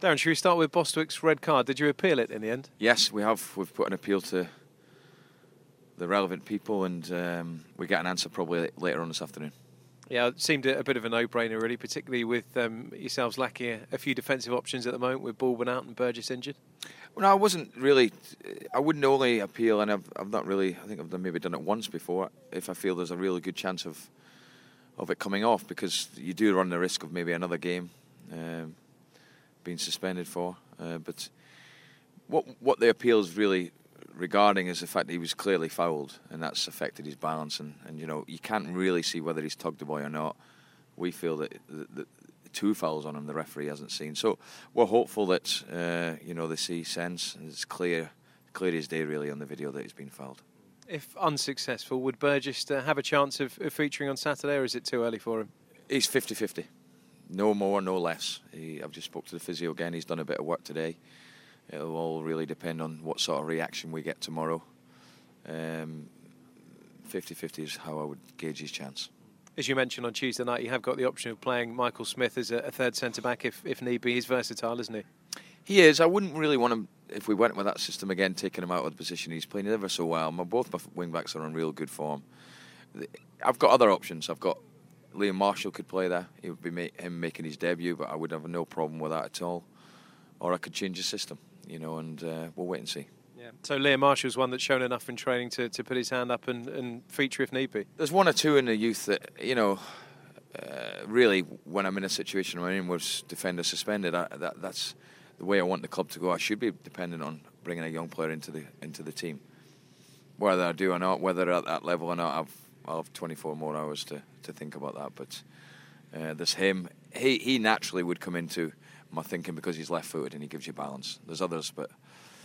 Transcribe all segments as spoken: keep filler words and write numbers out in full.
Darren, should we start with Bostwick's red card? Did you appeal it in the end? Yes, we have. We've put an appeal to the relevant people, and um, we get an answer probably later on this afternoon. Yeah, it seemed a bit of a no-brainer, really, particularly with um, yourselves lacking a, a few defensive options at the moment, with Baldwin out and Burgess injured. Well, no, I wasn't really. I wouldn't only appeal, and I've, I've not really. I think I've done, maybe done it once before. If I feel there's a really good chance of of it coming off, because you do run the risk of maybe another game um, being suspended for. Uh, but what what the appeal is really regarding is the fact that he was clearly fouled, and that's affected his balance. And, and you know, you can't really see whether he's tugged the boy or not. We feel that the, the two fouls on him the referee hasn't seen. So we're hopeful that uh, you know, they see sense, and it's clear, clear as day really on the video that he's been fouled. If unsuccessful, would Burgess uh, have a chance of, of featuring on Saturday, or is it too early for him? He's fifty fifty. No more, no less. He, I've just spoke to the physio again. He's done a bit of work today. It'll all really depend on what sort of reaction we get tomorrow. Um, fifty fifty is how I would gauge his chance. As you mentioned on Tuesday night, you have got the option of playing Michael Smith as a, a third centre-back if, if need be. He's versatile, isn't he? He is. I wouldn't really want him, if we went with that system again, taking him out of the position. He's playing ever so well. My, both my wing-backs are in real good form. I've got other options. I've got Liam Marshall could play there. It would be ma- him making his debut, but I would have no problem with that at all. Or I could change the system, you know, and uh, we'll wait and see. Yeah. So Liam Marshall's one that's shown enough in training to, to put his hand up and, and feature if need be. There's one or two in the youth that, you know, uh, really, when I'm in a situation where I'm in with defender suspended, I, that, that's the way I want the club to go. I should be dependent on bringing a young player into the into the team. Whether I do or not, whether at that level or not, I've, I'll have twenty-four more hours to, to think about that. But uh, there's him. He, he naturally would come into my thinking because he's left-footed and he gives you balance. There's others, but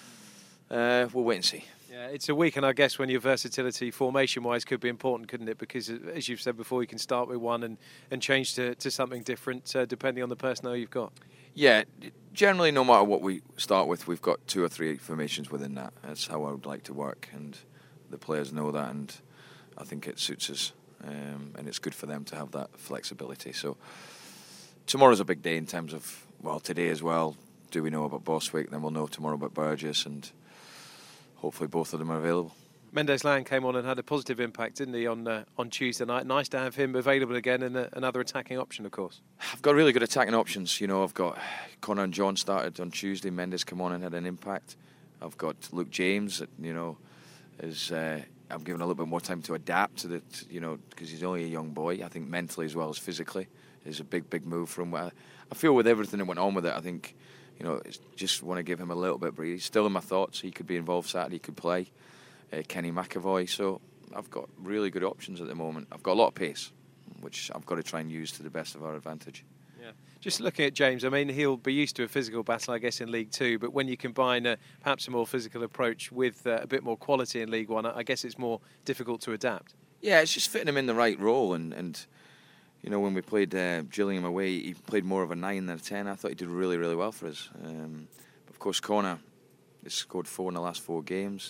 uh, we'll wait and see. Yeah, it's a week, and I guess when your versatility formation-wise could be important, couldn't it? Because as you've said before, you can start with one and, and change to, to something different uh, depending on the personnel you've got. Yeah, generally, no matter what we start with, we've got two or three formations within that. That's how I would like to work, and the players know that, and I think it suits us, um, and it's good for them to have that flexibility. So tomorrow's a big day in terms of, well, today as well. Do we know about Bostwick? Then we'll know tomorrow about Burgess, and hopefully both of them are available. Mendez-Laing came on and had a positive impact, didn't he, on uh, on Tuesday night? Nice to have him available again, and uh, another attacking option, of course. I've got really good attacking options. You know, I've got Connor and John started on Tuesday. Mendes came on and had an impact. I've got Luke James, that, you know, is uh, I'm giving a little bit more time to adapt to the, you know, because he's only a young boy. I think mentally as well as physically is a big, big move for him. I, I feel with everything that went on with it, I think, you know, it's just want to give him a little bit of breathe. He's still in my thoughts. He could be involved Saturday. He could play. Uh, Kenny McAvoy. So I've got really good options at the moment. I've got a lot of pace, which I've got to try and use to the best of our advantage. Yeah. Just looking at James, I mean, he'll be used to a physical battle, I guess, in League Two. But when you combine uh, perhaps a more physical approach with uh, a bit more quality in League One, I guess it's more difficult to adapt. Yeah, it's just fitting him in the right role. And, and you know, when we played uh, Gillingham away, he played more of a nine than a ten. I thought he did really, really well for us. Um, but of course, Connor has scored four in the last four games.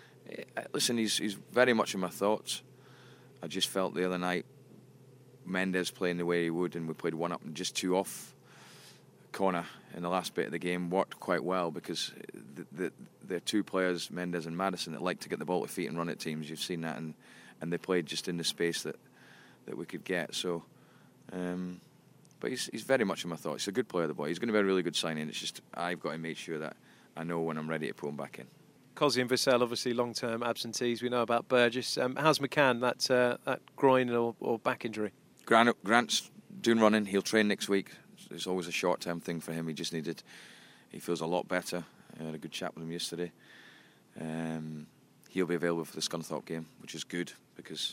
Listen, he's he's very much in my thoughts. I just felt the other night Mendes playing the way he would, and we played one up and just two off Connor in the last bit of the game worked quite well, because the, the, they're two players, Mendes and Madison, that like to get the ball to feet and run at teams. You've seen that, and, and they played just in the space that, that we could get. So, um, but he's he's very much in my thoughts. He's a good player, the boy. He's going to be a really good signing. It's just I've got to make sure that I know when I'm ready to put him back in. Cosy and Vassell, obviously long-term absentees. We know about Burgess. Um, how's McCann, that uh, that groin or, or back injury? Grant, Grant's doing running. He'll train next week. It's always a short-term thing for him. He just needed... He feels a lot better. I had a good chat with him yesterday. Um, he'll be available for the Scunthorpe game, which is good, because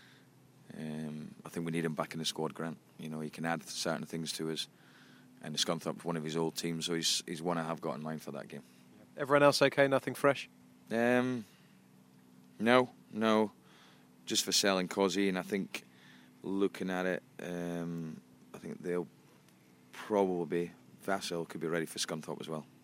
um, I think we need him back in the squad, Grant. You know, he can add certain things to us. And the Scunthorpe's one of his old teams, so he's, he's one I have got in mind for that game. Everyone else okay? Nothing fresh? Um, no, no. Just for selling Cosy, and I think looking at it, um, I think they'll probably be Vassell could be ready for Scunthorpe as well.